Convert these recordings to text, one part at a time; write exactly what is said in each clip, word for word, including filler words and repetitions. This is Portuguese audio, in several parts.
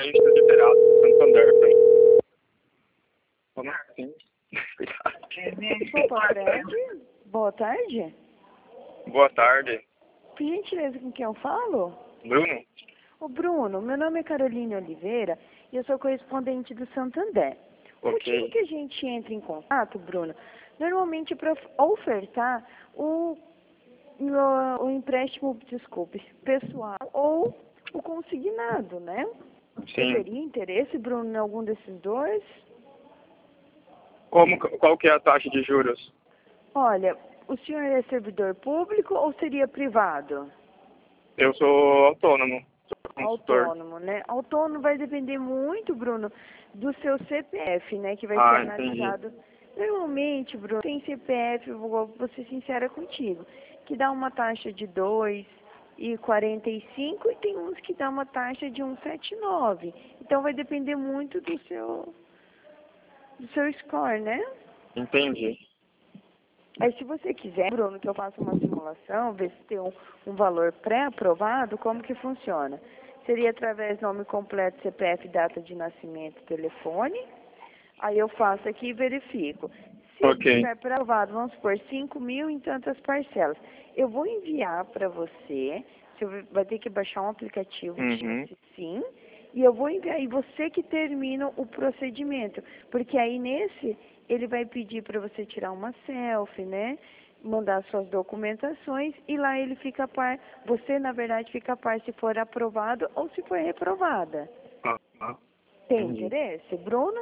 gerente do Liberato, Santander, pra mim. Como assim? Opa, Fred. Boa tarde. Boa tarde. Por gentileza, com quem eu falo? Bruno? Ô, Bruno, meu nome é Caroline Oliveira e eu sou correspondente do Santander. O Ok. motivo que a gente entra em contato, Bruno, normalmente é para ofertar o, o, o empréstimo, desculpe, pessoal ou o consignado, né? Você Sim. teria interesse, Bruno, em algum desses dois? Como, qual que é a taxa de juros? Olha, o senhor é servidor público ou seria privado? Eu sou autônomo, sou consultor. Autônomo, né? Autônomo vai depender muito, Bruno, do seu C P F, né? Que vai Ah, ser entendi. analisado. Normalmente, Bruno, tem C P F, eu vou, vou ser sincera contigo, que dá uma taxa de dois e quarenta e cinco e tem uns que dá uma taxa de um vírgula setenta e nove. Então vai depender muito do seu, do seu score, né? Entendi. Aí se você quiser, Bruno, que eu faça uma simulação, ver se tem um, um valor pré-aprovado, como que funciona? Seria através do nome completo, C P F, data de nascimento, telefone. Aí eu faço aqui e verifico. Se Ok. estiver aprovado, vamos supor, cinco mil em tantas parcelas. Eu vou enviar para você, você vai ter que baixar um aplicativo que Uhum. chama-se Sim, e eu vou enviar, e você que termina o procedimento, porque aí nesse ele vai pedir para você tirar uma selfie, né? Mandar suas documentações e lá ele fica a par, você na verdade fica a par se for aprovado ou se for reprovada. Ah, ah, Tem entendi. interesse, Bruno?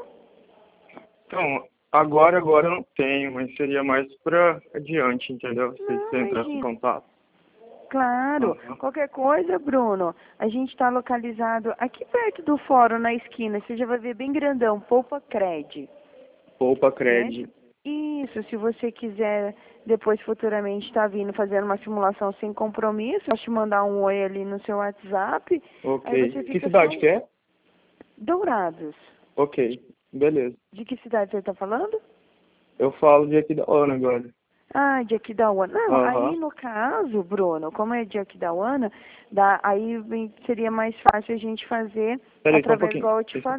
Então, agora, agora eu não tenho, mas seria mais pra adiante, entendeu? Se Não, você entrasse em imagina. contato. Claro. Aham. Qualquer coisa, Bruno, a gente está localizado aqui perto do fórum, na esquina. Você já vai ver bem grandão, Poupa Cred. Poupa Né? Cred. Isso, se você quiser depois futuramente estar vindo fazendo uma simulação sem compromisso, posso te mandar um oi ali no seu WhatsApp. Ok. Aí você Que fica cidade só que é? Dourados. Ok. Beleza. De que cidade você está falando? Eu falo de aqui da Ana agora. Ah, de Aquidauana. Não, Aham. aí no caso, Bruno, como é de Aquidauana, dá, aí vem- seria mais fácil a gente fazer Peraí, só um através, pouquinho. igual eu te Isso. falei.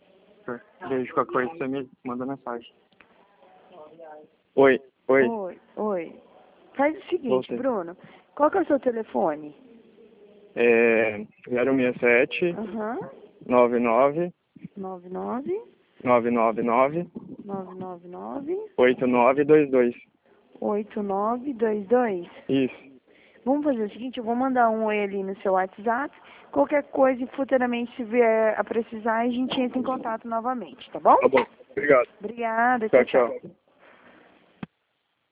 Beijo, qualquer coisa você me manda mensagem. Oi, oi. Oi, oi. Faz o seguinte, Voltei. Bruno, qual que é o seu telefone? É zero seis sete, Aham, nove nove, nove nove, nove nove nove, nove nove nove, oito nove dois dois. oito nove dois dois. Isso. Vamos fazer o seguinte, eu vou mandar um oi ali no seu WhatsApp. Qualquer coisa, futuramente, se vier a precisar, a gente entra em contato novamente, tá bom? Tá bom. Obrigado. Obrigada, Tchau, tchau, tchau. tchau.